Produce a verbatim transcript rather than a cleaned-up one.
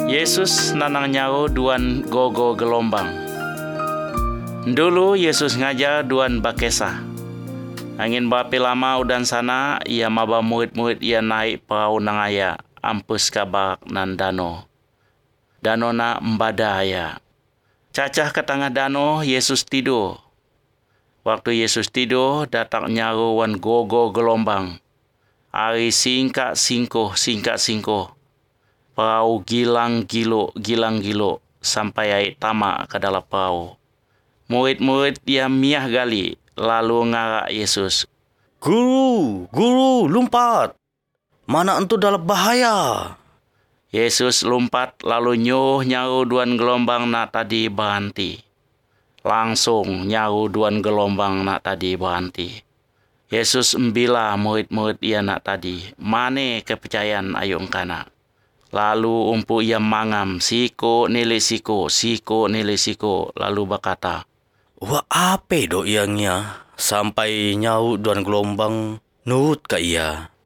Yesus nanang nyaru duan gogo gelombang. Dulu Yesus ngajar duan bakesah. Angin bapi lama udan sana, ia maba murid-murid ia naik perahu nangaya, ampus kabak nan dano. Dano na mbada ya. Cacah ke tengah dano, Yesus tidur. Waktu Yesus tidur, datang nyaru wan gogo gelombang. Ari singkat singkoh, singkat singkoh. Perahu gilang gilo, gilang gilo, sampai air tamak ke dalam perahu. Murid-murid dia miah gali, lalu ngarak Yesus. Guru, guru, lompat. Mana entu dalam bahaya. Yesus lompat lalu nyuh nyaru duan gelombang nak tadi berhenti. Langsung nyaru duan gelombang nak tadi berhenti. Yesus membela murid-murid ia nak tadi. Mane kepercayaan ayung kana. Lalu umpu ia mangam, siko nilai siko, siko nilai siko. Lalu berkata, Wah apa do iangnya sampai nyau duan gelombang nurut ke ia.